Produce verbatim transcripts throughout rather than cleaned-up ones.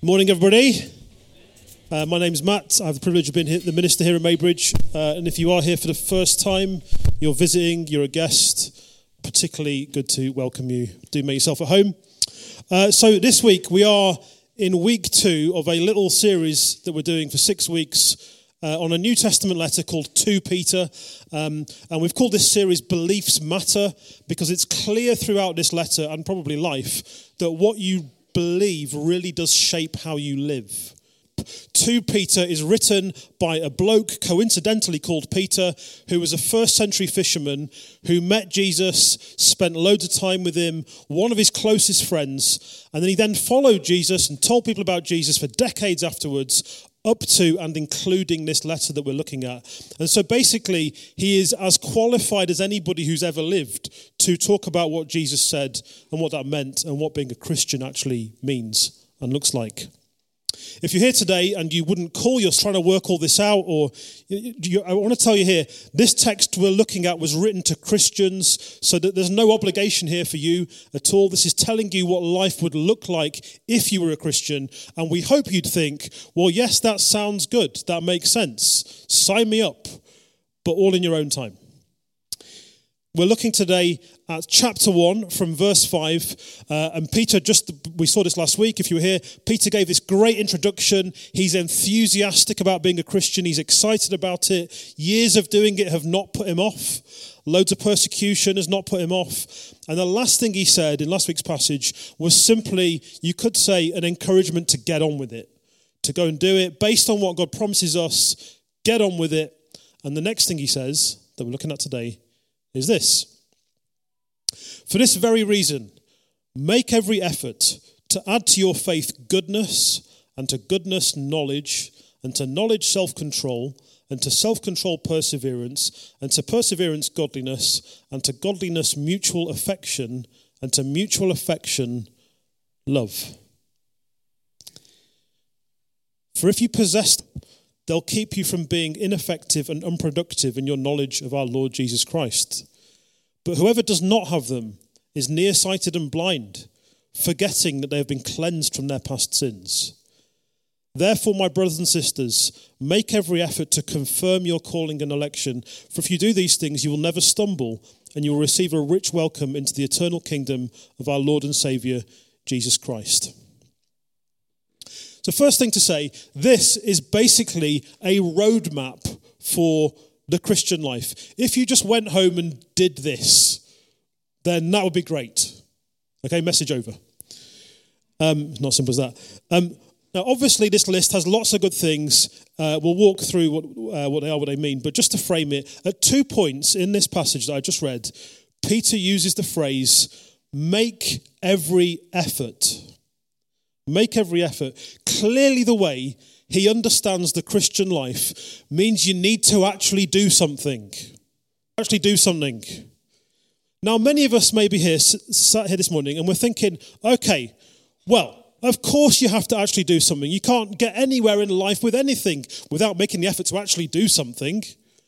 Morning, everybody. Uh, my name's Matt. I have the privilege of being here, the minister here at Maybridge. Uh, and if you are here for the first time, you're visiting, you're a guest, particularly good to welcome you. Do make yourself at home. Uh, so this week, we are in week two of a little series that we're doing for six weeks uh, on a New Testament letter called Second Peter. Um, and we've called this series Beliefs Matter because it's clear throughout this letter and probably life that what you believe really does shape how you live. Second Peter is written by a bloke coincidentally called Peter, who was a first century fisherman who met Jesus, spent loads of time with him, one of his closest friends, and then he then followed Jesus and told people about Jesus for decades afterwards, up to and including this letter that we're looking at. And so basically, he is as qualified as anybody who's ever lived to talk about what Jesus said and what that meant and what being a Christian actually means and looks like. If you're here today and you wouldn't call, you're trying to work all this out, or you, I want to tell you here, this text we're looking at was written to Christians, so that there's no obligation here for you at all. This is telling you what life would look like if you were a Christian, and we hope you'd think, well, yes, that sounds good, that makes sense, sign me up, but all in your own time. We're looking today at chapter one from verse five. Uh, and Peter, just we saw this last week, if you were here, Peter gave this great introduction. He's enthusiastic about being a Christian. He's excited about it. Years of doing it have not put him off. Loads of persecution has not put him off. And the last thing he said in last week's passage was simply, you could say, an encouragement to get on with it, to go and do it based on what God promises us. Get on with it. And the next thing he says that we're looking at today is this. For this very reason, make every effort to add to your faith goodness, and to goodness knowledge, and to knowledge self-control, and to self-control perseverance, and to perseverance godliness, and to godliness mutual affection, and to mutual affection love. For if you possess them, they'll keep you from being ineffective and unproductive in your knowledge of our Lord Jesus Christ. But whoever does not have them is nearsighted and blind, forgetting that they have been cleansed from their past sins. Therefore, my brothers and sisters, make every effort to confirm your calling and election, for if you do these things, you will never stumble, and you will receive a rich welcome into the eternal kingdom of our Lord and Saviour, Jesus Christ. So first thing to say, this is basically a roadmap for the Christian life. If you just went home and did this, then that would be great. Okay, message over. Um, not simple as that. Um, now, obviously, this list has lots of good things. Uh, we'll walk through what, uh, what they are, what they mean. But just to frame it, at two points in this passage that I just read, Peter uses the phrase, make every effort. Make every effort. Clearly the way he understands the Christian life means you need to actually do something. Actually do something. Now, many of us may be here, sat here this morning, and we're thinking, okay, well, of course you have to actually do something. You can't get anywhere in life with anything without making the effort to actually do something.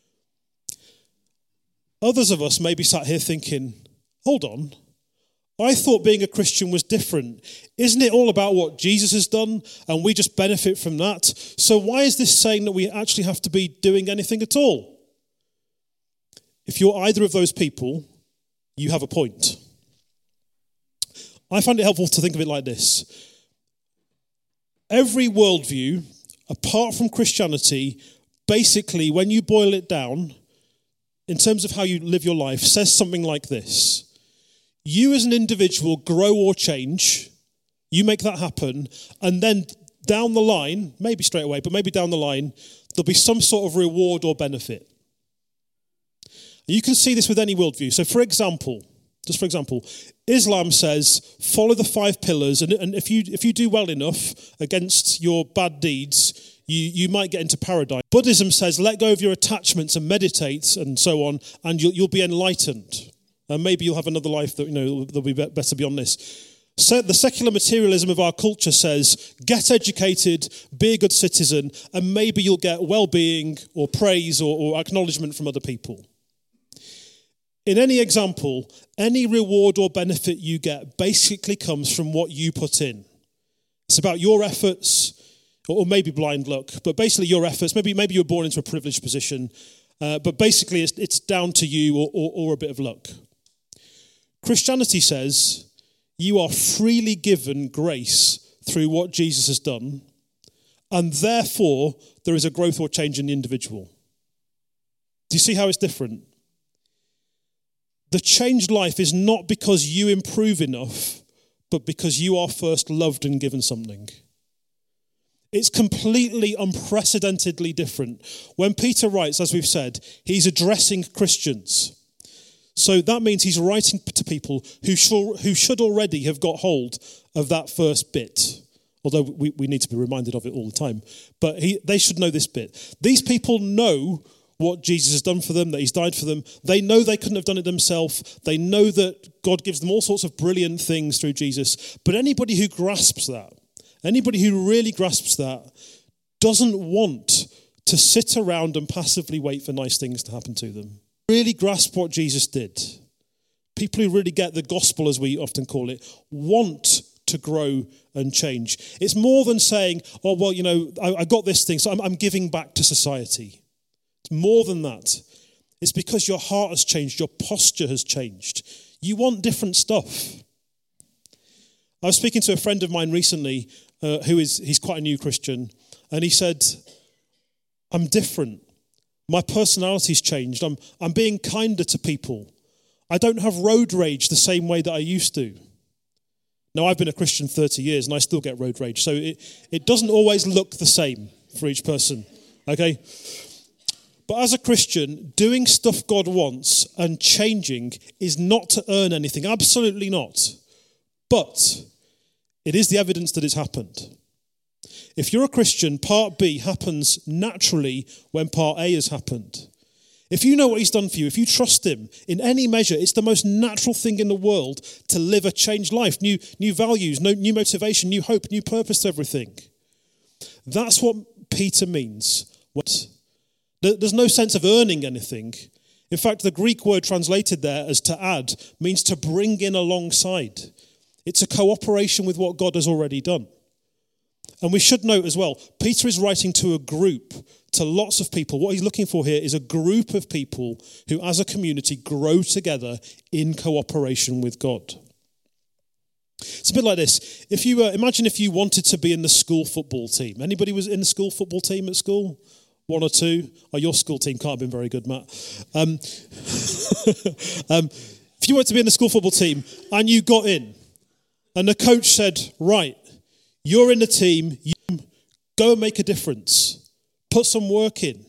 Others of us may be sat here thinking, hold on, I thought being a Christian was different. Isn't it all about what Jesus has done and we just benefit from that? So why is this saying that we actually have to be doing anything at all? If you're either of those people, you have a point. I find it helpful to think of it like this. Every worldview, apart from Christianity, basically, when you boil it down, in terms of how you live your life, says something like this. You as an individual grow or change, you make that happen, and then down the line, maybe straight away, but maybe down the line, there'll be some sort of reward or benefit. You can see this with any worldview. So for example, just for example, Islam says, follow the five pillars, and, and if you if you do well enough against your bad deeds, you, you might get into paradise. Buddhism says, let go of your attachments and meditate and so on, and you'll, you'll be enlightened. And maybe you'll have another life that, you know, that'll be better beyond this. So the secular materialism of our culture says, get educated, be a good citizen, and maybe you'll get well-being or praise or, or acknowledgement from other people. In any example, any reward or benefit you get basically comes from what you put in. It's about your efforts, or maybe blind luck, but basically your efforts. Maybe maybe you were born into a privileged position, uh, but basically it's, it's down to you or, or, or a bit of luck. Christianity says you are freely given grace through what Jesus has done, and therefore there is a growth or change in the individual. Do you see how it's different? The changed life is not because you improve enough, but because you are first loved and given something. It's completely unprecedentedly different. When Peter writes, as we've said, he's addressing Christians. So that means he's writing to people who should, who should already have got hold of that first bit, although we, we need to be reminded of it all the time. But he, they should know this bit. These people know what Jesus has done for them, that he's died for them. They know they couldn't have done it themselves. They know that God gives them all sorts of brilliant things through Jesus. But anybody who grasps that, anybody who really grasps that, doesn't want to sit around and passively wait for nice things to happen to them. Really grasp what Jesus did. People who really get the gospel, as we often call it, want to grow and change. It's more than saying, oh, well, you know, I, I got this thing, so I'm, I'm giving back to society. It's more than that. It's because your heart has changed, your posture has changed. You want different stuff. I was speaking to a friend of mine recently, uh, who is, he's quite a new Christian, and he said, I'm different. My personality's changed. I'm, I'm being kinder to people. I don't have road rage the same way that I used to. Now, I've been a Christian thirty years and I still get road rage. So it, it doesn't always look the same for each person, okay? But as a Christian, doing stuff God wants and changing is not to earn anything. Absolutely not. But it is the evidence that it's happened. If you're a Christian, part B happens naturally when part A has happened. If you know what he's done for you, if you trust him in any measure, it's the most natural thing in the world to live a changed life, new, new values, no, new motivation, new hope, new purpose to everything. That's what Peter means. What? There's no sense of earning anything. In fact, the Greek word translated there as to add means to bring in alongside. It's a cooperation with what God has already done. And we should note as well, Peter is writing to a group, to lots of people. What he's looking for here is a group of people who, as a community, grow together in cooperation with God. It's a bit like this. If you uh, imagine if you wanted to be in the school football team. Anybody was in the school football team at school? One or two? Oh, your school team can't have been very good, Matt. Um, um, if you wanted to be in the school football team and you got in, and the coach said, right, you're in the team, you go and make a difference. Put some work in.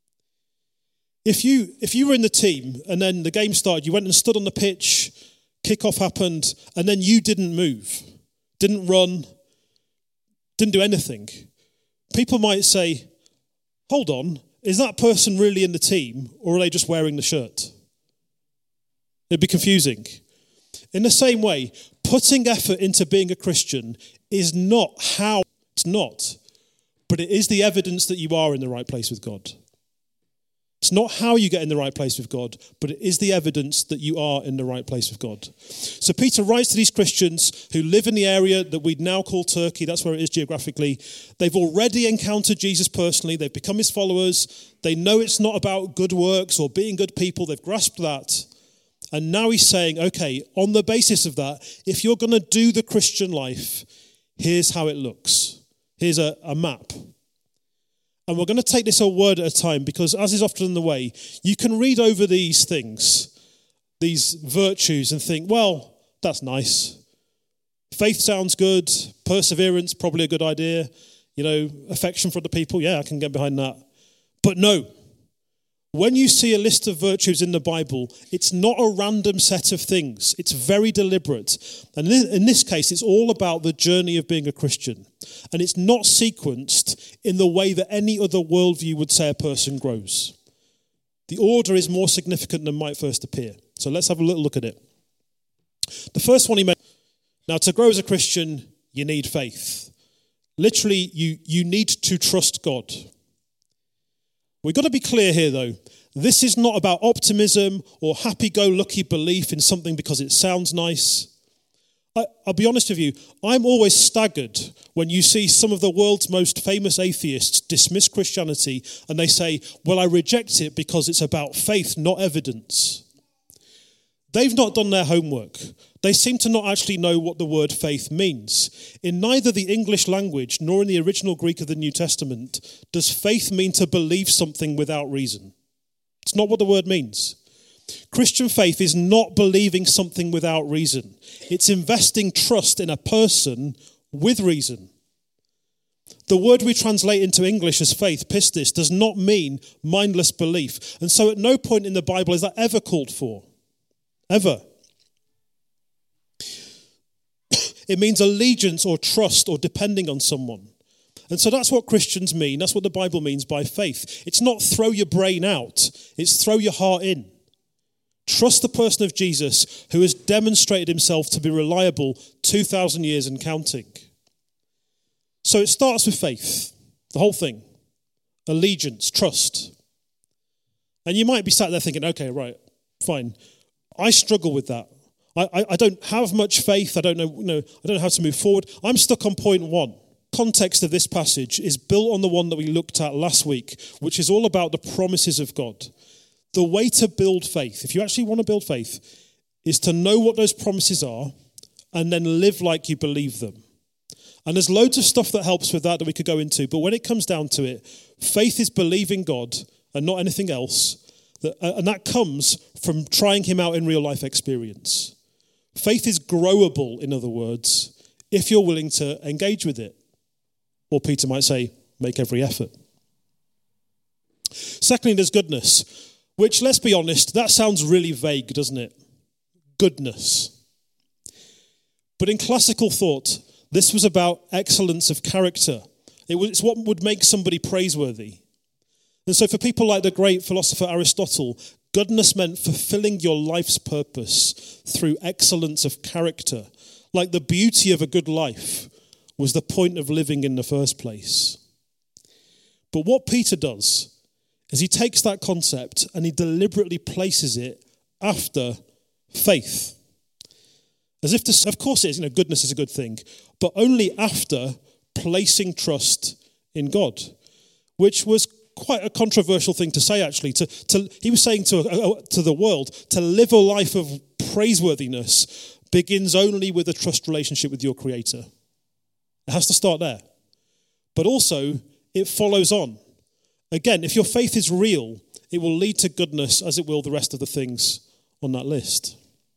If you if you were in the team and then the game started, you went and stood on the pitch, kickoff happened, and then you didn't move, didn't run, didn't do anything, people might say, hold on, is that person really in the team or are they just wearing the shirt? It'd be confusing. In the same way, putting effort into being a Christian is not how, it's not, but it is the evidence that you are in the right place with God. It's not how you get in the right place with God, but it is the evidence that you are in the right place with God. So Peter writes to these Christians who live in the area that we'd now call Turkey. That's where it is geographically. They've already encountered Jesus personally. They've become his followers. They know it's not about good works or being good people. They've grasped that. And now he's saying, okay, on the basis of that, if you're going to do the Christian life, here's how it looks. Here's a, a map. And we're going to take this a word at a time because, as is often the way, you can read over these things, these virtues, and think, well, that's nice. Faith sounds good. Perseverance, probably a good idea. You know, affection for other people, yeah, I can get behind that. But no. When you see a list of virtues in the Bible, it's not a random set of things. It's very deliberate. And in this case, it's all about the journey of being a Christian. And it's not sequenced in the way that any other worldview would say a person grows. The order is more significant than might first appear. So let's have a little look at it. The first one he made. Now, to grow as a Christian, you need faith. Literally, you, you need to trust God. We've got to be clear here, though. This is not about optimism or happy-go-lucky belief in something because it sounds nice. I, I'll be honest with you, I'm always staggered when you see some of the world's most famous atheists dismiss Christianity and they say, well, I reject it because it's about faith, not evidence. They've not done their homework. They seem to not actually know what the word faith means. In neither the English language nor in the original Greek of the New Testament does faith mean to believe something without reason. It's not what the word means. Christian faith is not believing something without reason. It's investing trust in a person with reason. The word we translate into English as faith, pistis, does not mean mindless belief. And so at no point in the Bible is that ever called for. Ever. It means allegiance or trust or depending on someone. And so that's what Christians mean. That's what the Bible means by faith. It's not throw your brain out. It's throw your heart in. Trust the person of Jesus who has demonstrated himself to be reliable two thousand years and counting. So it starts with faith, the whole thing. Allegiance, trust. And you might be sat there thinking, okay, right, fine. I struggle with that. I, I, I don't have much faith. I don't know, you know, I don't know how to move forward. I'm stuck on point one. Context of this passage is built on the one that we looked at last week, which is all about the promises of God. The way to build faith, if you actually want to build faith, is to know what those promises are and then live like you believe them. And there's loads of stuff that helps with that that we could go into. But when it comes down to it, faith is believing God and not anything else. And that comes from trying him out in real life experience. Faith is growable, in other words, if you're willing to engage with it. Or Peter might say, make every effort. Secondly, there's goodness, which, let's be honest, that sounds really vague, doesn't it? Goodness. But in classical thought, this was about excellence of character. It was, it's what would make somebody praiseworthy. And so for people like the great philosopher Aristotle, goodness meant fulfilling your life's purpose through excellence of character. Like the beauty of a good life was the point of living in the first place. But what Peter does is he takes that concept and he deliberately places it after faith. As if to, of course it is, you know, goodness is a good thing, but only after placing trust in God, which was quite a controversial thing to say, actually. To, to he was saying to uh, to the world, to live a life of praiseworthiness begins only with a trust relationship with your Creator. It has to start there. But also, it follows on. Again, if your faith is real, it will lead to goodness as it will the rest of the things on that list.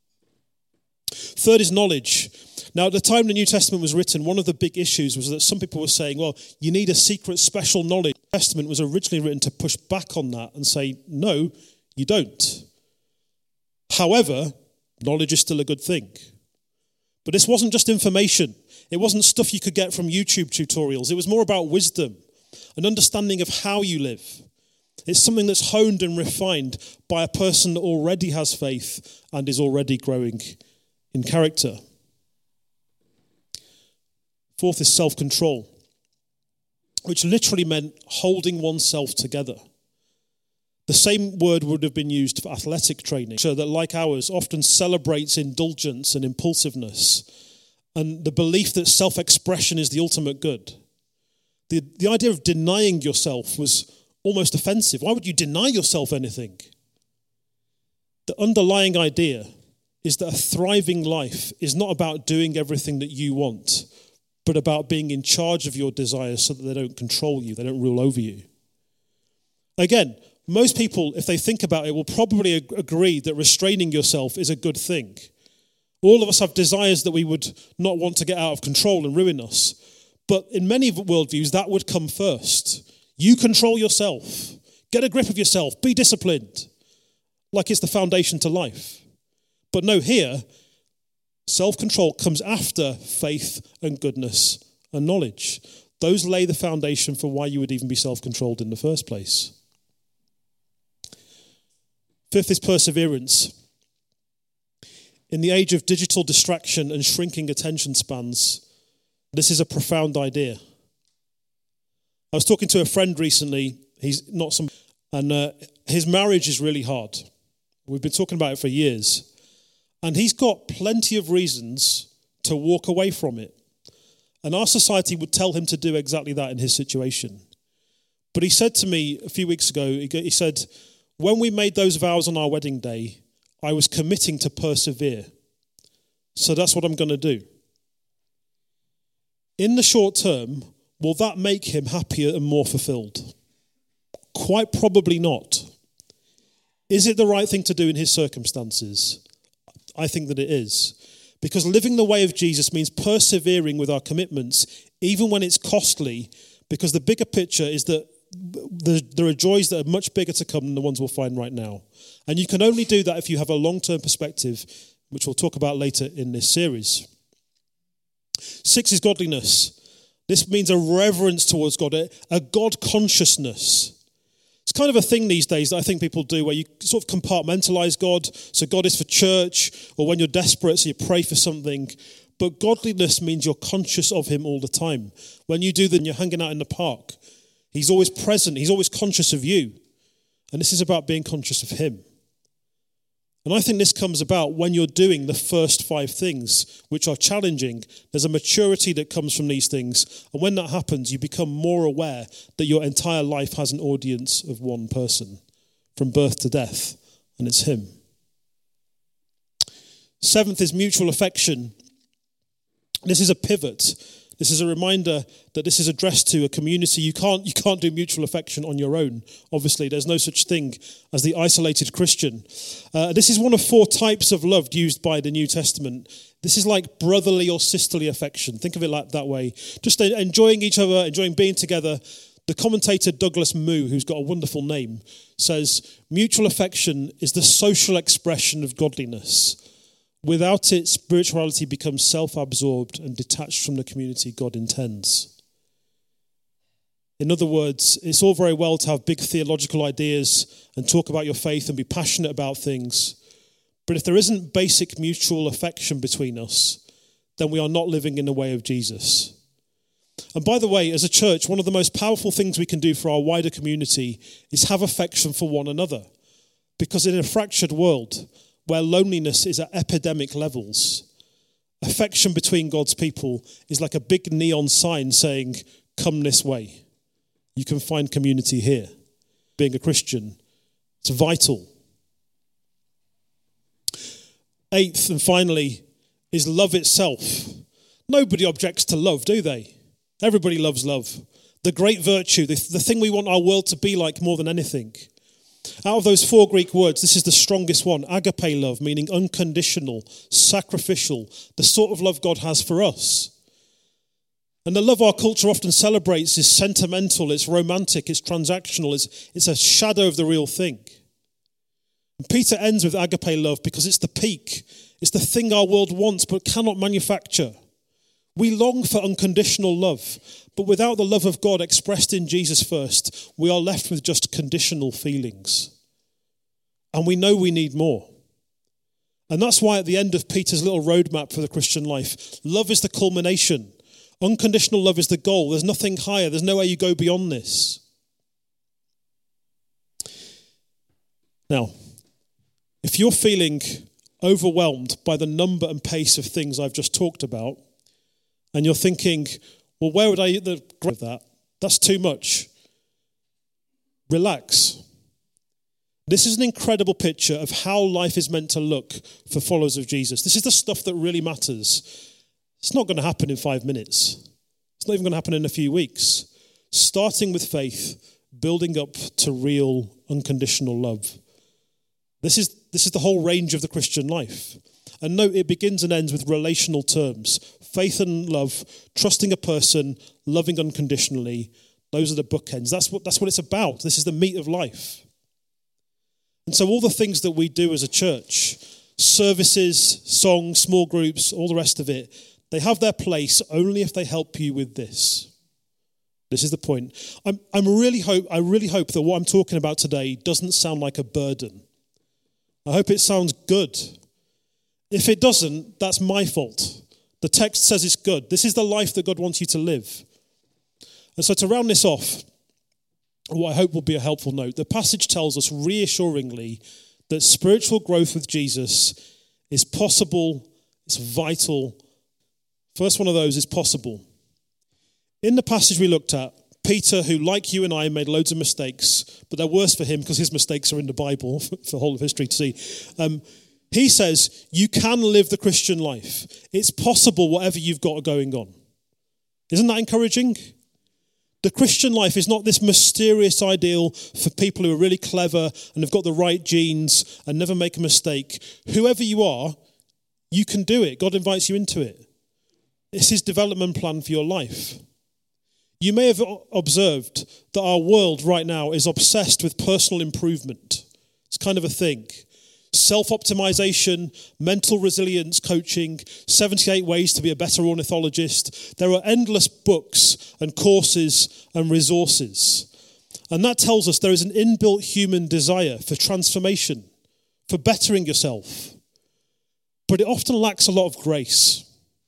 Third is knowledge. Now, at the time the New Testament was written, one of the big issues was that some people were saying, well, you need a secret special knowledge. The Testament was originally written to push back on that and say, no, you don't. However, knowledge is still a good thing. But this wasn't just information. It wasn't stuff you could get from YouTube tutorials. It was more about wisdom, an understanding of how you live. It's something that's honed and refined by a person that already has faith and is already growing in character. Fourth is self-control, which literally meant holding oneself together. The same word would have been used for athletic training, so that, like ours, often celebrates indulgence and impulsiveness and the belief that self-expression is the ultimate good. The, the idea of denying yourself was almost offensive. Why would you deny yourself anything? The underlying idea is that a thriving life is not about doing everything that you want, but about being in charge of your desires so that they don't control you, they don't rule over you. Again, most people, if they think about it, will probably ag- agree that restraining yourself is a good thing. All of us have desires that we would not want to get out of control and ruin us. But in many worldviews, that would come first. You control yourself. Get a grip of yourself. Be disciplined. Like it's the foundation to life. But no, here, self-control comes after faith and goodness and knowledge. Those lay the foundation for why you would even be self-controlled in the first place. Fifth is perseverance. In the age of digital distraction and shrinking attention spans, this is a profound idea. I was talking to a friend recently. He's not some, and uh, his marriage is really hard. We've been talking about it for years. And he's got plenty of reasons to walk away from it. And our society would tell him to do exactly that in his situation. But he said to me a few weeks ago, he said, when we made those vows on our wedding day, I was committing to persevere. So that's what I'm going to do. In the short term, will that make him happier and more fulfilled? Quite probably not. Is it the right thing to do in his circumstances? I think that it is. Because living the way of Jesus means persevering with our commitments, even when it's costly, because the bigger picture is that there are joys that are much bigger to come than the ones we'll find right now. And you can only do that if you have a long-term perspective, which we'll talk about later in this series. Six is godliness. This means a reverence towards God, a God consciousness. It's kind of a thing these days that I think people do where you sort of compartmentalize God. So God is for church, or when you're desperate, so you pray for something. But godliness means you're conscious of him all the time. When you do that, you're hanging out in the park. He's always present. He's always conscious of you. And this is about being conscious of him. And I think this comes about when you're doing the first five things, which are challenging. There's a maturity that comes from these things. And when that happens, you become more aware that your entire life has an audience of one person, from birth to death, and it's him. Seventh is mutual affection. This is a pivot. This is a reminder that this is addressed to a community. You can't, you can't do mutual affection on your own. Obviously, there's no such thing as the isolated Christian. Uh, this is one of four types of love used by the New Testament. This is like brotherly or sisterly affection. Think of it like that way. Just enjoying each other, enjoying being together. The commentator Douglas Moo, who's got a wonderful name, says, mutual affection is the social expression of godliness. Without it, spirituality becomes self-absorbed and detached from the community God intends. In other words, it's all very well to have big theological ideas and talk about your faith and be passionate about things, but if there isn't basic mutual affection between us, then we are not living in the way of Jesus. And by the way, as a church, one of the most powerful things we can do for our wider community is have affection for one another. Because in a fractured world, where loneliness is at epidemic levels, affection between God's people is like a big neon sign saying, come this way. You can find community here. Being a Christian, it's vital. Eighth and finally is love itself. Nobody objects to love, do they? Everybody loves love. The great virtue, the, the thing we want our world to be like more than anything. Out of those four Greek words, this is the strongest one. Agape love, meaning unconditional, sacrificial, the sort of love God has for us. And the love our culture often celebrates is sentimental, it's romantic, it's transactional, it's, it's a shadow of the real thing. And Peter ends with agape love because it's the peak. It's the thing our world wants but cannot manufacture. We long for unconditional love, but without the love of God expressed in Jesus first, we are left with just conditional feelings. And we know we need more. And that's why at the end of Peter's little roadmap for the Christian life, love is the culmination. Unconditional love is the goal. There's nothing higher. There's no way you go beyond this. Now, if you're feeling overwhelmed by the number and pace of things I've just talked about, and you're thinking, well, where would I get the grip of that? That's too much. Relax. This is an incredible picture of how life is meant to look for followers of Jesus. This is the stuff that really matters. It's not going to happen in five minutes. It's not even going to happen in a few weeks. Starting with faith, building up to real, unconditional love. This is, this is the whole range of the Christian life. And note, it begins and ends with relational terms. Faith and love, trusting a person, loving unconditionally. Those are the bookends. That's what, that's what it's about. This is the meat of life. And so all the things that we do as a church, services, songs, small groups, all the rest of it, they have their place only if they help you with this. This is the point. I'm, I'm really hope, I really hope that what I'm talking about today doesn't sound like a burden. I hope it sounds good. If it doesn't, that's my fault. The text says it's good. This is the life that God wants you to live. And so to round this off, what I hope will be a helpful note, the passage tells us reassuringly that spiritual growth with Jesus is possible, it's vital, First one of those is possible. In the passage we looked at, Peter, who like you and I made loads of mistakes, but they're worse for him because his mistakes are in the Bible for the whole of history to see. Um, he says, you can live the Christian life. It's possible whatever you've got going on. Isn't that encouraging? The Christian life is not this mysterious ideal for people who are really clever and have got the right genes and never make a mistake. Whoever you are, you can do it. God invites you into it. It's his development plan for your life. You may have observed that our world right now is obsessed with personal improvement. It's kind of a thing. Self-optimization, mental resilience coaching, seventy-eight ways to be a better ornithologist. There are endless books and courses and resources. And that tells us there is an inbuilt human desire for transformation, for bettering yourself. But it often lacks a lot of grace.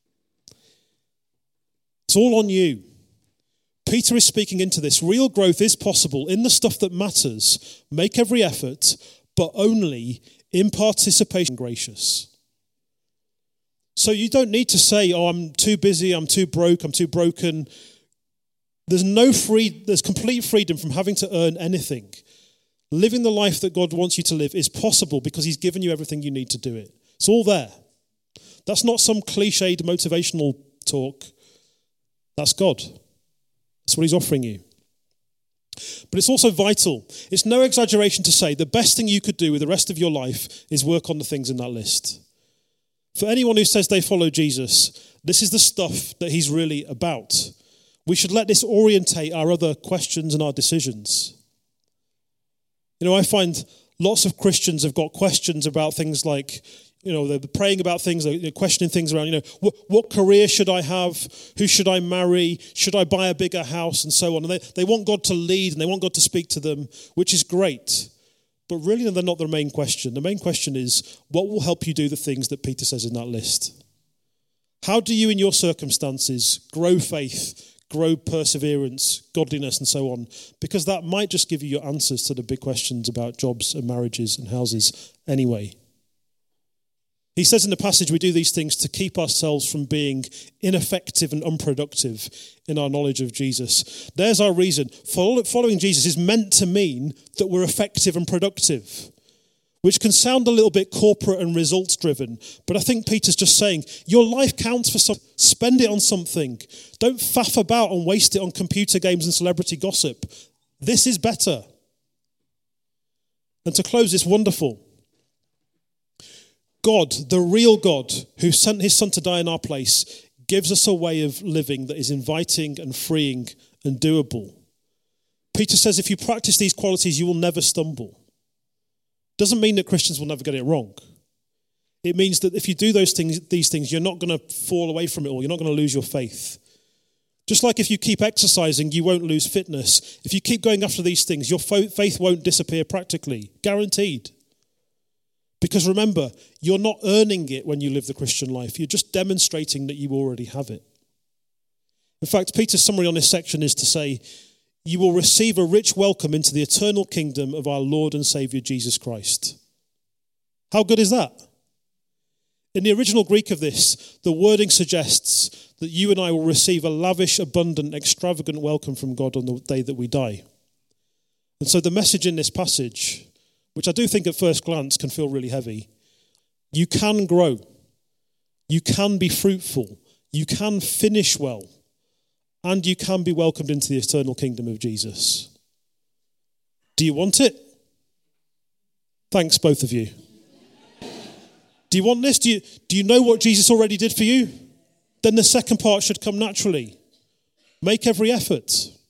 It's all on you. Peter is speaking into this. Real growth is possible in the stuff that matters. Make every effort, but only in participation, gracious. So you don't need to say, oh, I'm too busy, I'm too broke, I'm too broken. There's no free, there's complete freedom from having to earn anything. Living the life that God wants you to live is possible because he's given you everything you need to do it. It's all there. That's not some cliched motivational talk. That's God. That's what he's offering you. But it's also vital. It's no exaggeration to say the best thing you could do with the rest of your life is work on the things in that list. For anyone who says they follow Jesus, this is the stuff that he's really about. We should let this orientate our other questions and our decisions. You know, I find lots of Christians have got questions about things like, you know, they're praying about things, they're questioning things around, you know, what, what career should I have? Who should I marry? Should I buy a bigger house? And so on. And they, they want God to lead and they want God to speak to them, which is great. But really, they're not the main question. The main question is, what will help you do the things that Peter says in that list? How do you, in your circumstances, grow faith, grow perseverance, godliness, and so on? Because that might just give you your answers to the big questions about jobs and marriages and houses anyway. He says in the passage we do these things to keep ourselves from being ineffective and unproductive in our knowledge of Jesus. There's our reason. Following Jesus is meant to mean that we're effective and productive, which can sound a little bit corporate and results driven. But I think Peter's just saying, your life counts for something. Spend it on something. Don't faff about and waste it on computer games and celebrity gossip. This is better. And to close, it's wonderful. God, the real God, who sent his son to die in our place, gives us a way of living that is inviting and freeing and doable. Peter says if you practice these qualities, you will never stumble. Doesn't mean that Christians will never get it wrong. It means that if you do those things, these things, you're not going to fall away from it all. You're not going to lose your faith. Just like if you keep exercising, you won't lose fitness. If you keep going after these things, your faith won't disappear practically. Guaranteed. Because remember, you're not earning it when you live the Christian life. You're just demonstrating that you already have it. In fact, Peter's summary on this section is to say, you will receive a rich welcome into the eternal kingdom of our Lord and Saviour Jesus Christ. How good is that? In the original Greek of this, the wording suggests that you and I will receive a lavish, abundant, extravagant welcome from God on the day that we die. And so the message in this passage, which I do think at first glance can feel really heavy, you can grow, you can be fruitful, you can finish well, and you can be welcomed into the eternal kingdom of Jesus. Do you want it? Thanks, both of you. Do you want this? Do you, do you know what Jesus already did for you? Then the second part should come naturally. Make every effort.